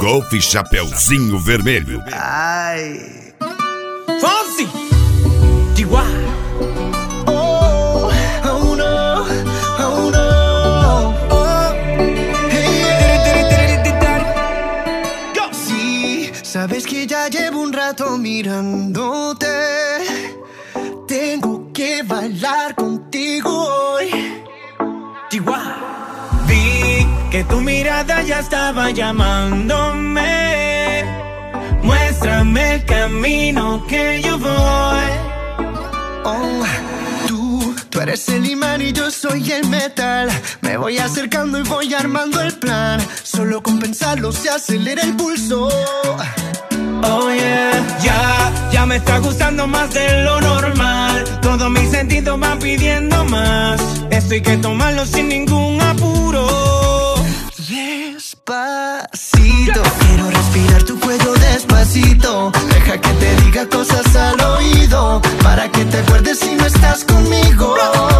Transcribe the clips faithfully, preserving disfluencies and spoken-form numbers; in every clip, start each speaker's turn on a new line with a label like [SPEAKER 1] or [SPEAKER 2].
[SPEAKER 1] Golf Chapeuzinho Vermelho.
[SPEAKER 2] Ai.
[SPEAKER 3] Fonsi. Chihuahua.
[SPEAKER 2] Oh, oh no, oh no. Oh. Hey. Go. Sí, sabes que ya llevo un rato mirándote. Tengo que bailar contigo hoy.
[SPEAKER 3] Chihuahua. Vi que tu mirada ya estaba llamándome. Muéstrame el camino que yo voy.
[SPEAKER 2] Oh, tú, tú eres el imán y yo soy el metal. Me voy acercando y voy armando el plan. Solo con pensarlo se acelera el pulso.
[SPEAKER 3] Oh yeah, ya, ya me está gustando más de lo normal. Todos mis sentidos van pidiendo más. Esto hay que tomarlo sin ningún apuro.
[SPEAKER 2] Despacito, quiero respirar tu cuello despacito. Deja que te diga cosas al oído, para que te acuerdes si no estás conmigo.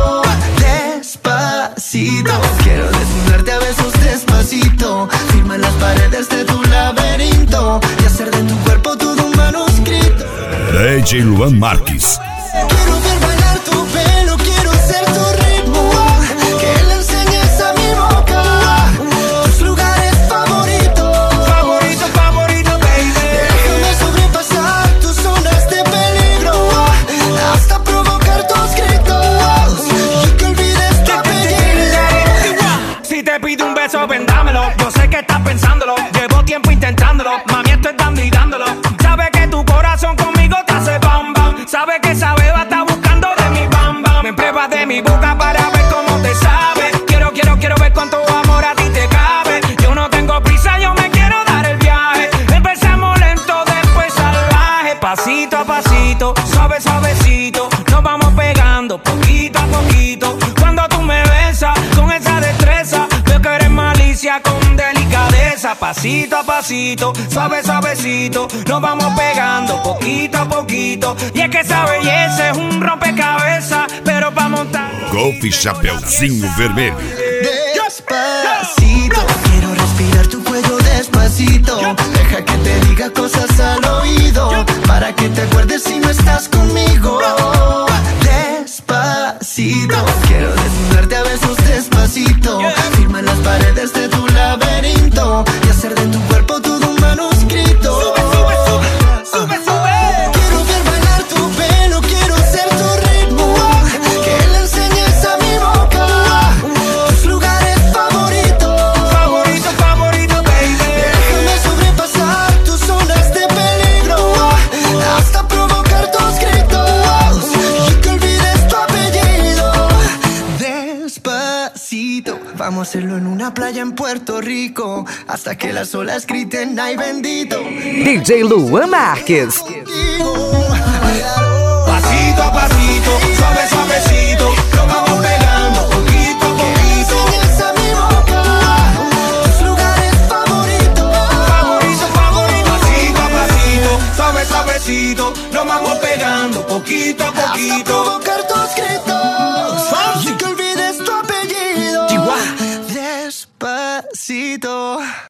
[SPEAKER 2] Despacito, quiero desnudarte a besos despacito. Firma las paredes de tu laberinto y hacer de tu cuerpo todo un manuscrito.
[SPEAKER 1] D J Luan Marques.
[SPEAKER 2] Quiero ver bailar tu pelo, quiero ser tu ritmo. Que le enseñes a mi boca tus lugares favoritos.
[SPEAKER 3] Favorito, favorito, baby.
[SPEAKER 2] Déjame sobrepasar tus zonas de peligro, hasta provocar tus gritos y que olvides tu apellido.
[SPEAKER 3] Si te pido un beso, vendámelo. Yo sé que estás pensándolo. Llevo tiempo intentándolo. Mami, estoy dando y dándolo. Sabes que tu corazón conmigo te hace bam bam. Sabes que esa beba está buscando de mi bam bam. Me pruebas de mi boca para ver cómo te sabe. Quiero, quiero, quiero ver cuánto amor a ti te cabe. Yo no tengo prisa, yo me quiero dar el viaje. Empezamos lento, después salvaje. Pasito a pasito, suave, suavecito. Nos vamos pegando poquito a poquito. Cuando tú me besas con esa destreza, veo que eres malicia con delicadeza. Pasito a pasito, suave, suavecito. Nos vamos pegando poquito a poquito. Y es que esa belleza es un rompecabezas, pero pa' montar
[SPEAKER 1] Golf Chapeuzinho Vermelho.
[SPEAKER 2] Despacito, quiero respirar tu cuello despacito. Deja que te diga cosas al oído, para que te acuerdes si no estás conmigo. Despacito, quiero desnudarte a besos despacito. Firma las paredes de tu laberinto y hacer de tu cuerpo todo un manuscrito.
[SPEAKER 3] Sube, sube, sube, sube, sube.
[SPEAKER 2] Quiero ver bailar tu pelo, quiero ser tu ritmo. Que le enseñes a mi boca tus lugares favoritos.
[SPEAKER 3] Favorito, favorito, baby.
[SPEAKER 2] Déjame sobrepasar tus zonas de peligro, hasta provocar tus gritos y que olvides tu apellido. Despacito, vamos a hacerlo en una playa en Puerto Rico, hasta que las olas griten ay bendito.
[SPEAKER 4] D J Luan Marques.
[SPEAKER 3] Pasito a pasito, suave, suavecito. Nos vamos pegando poquito a poquito.
[SPEAKER 2] Enseñas a mi boca tus lugares favoritos.
[SPEAKER 3] Favorito, favorito. Pasito a pasito, suave, suavecito. Nos vamos pegando poquito a
[SPEAKER 2] Hasta
[SPEAKER 3] poquito.
[SPEAKER 2] provocar tus gritos y que olvides tu apellido.
[SPEAKER 3] Chihuahua.
[SPEAKER 2] Despacito.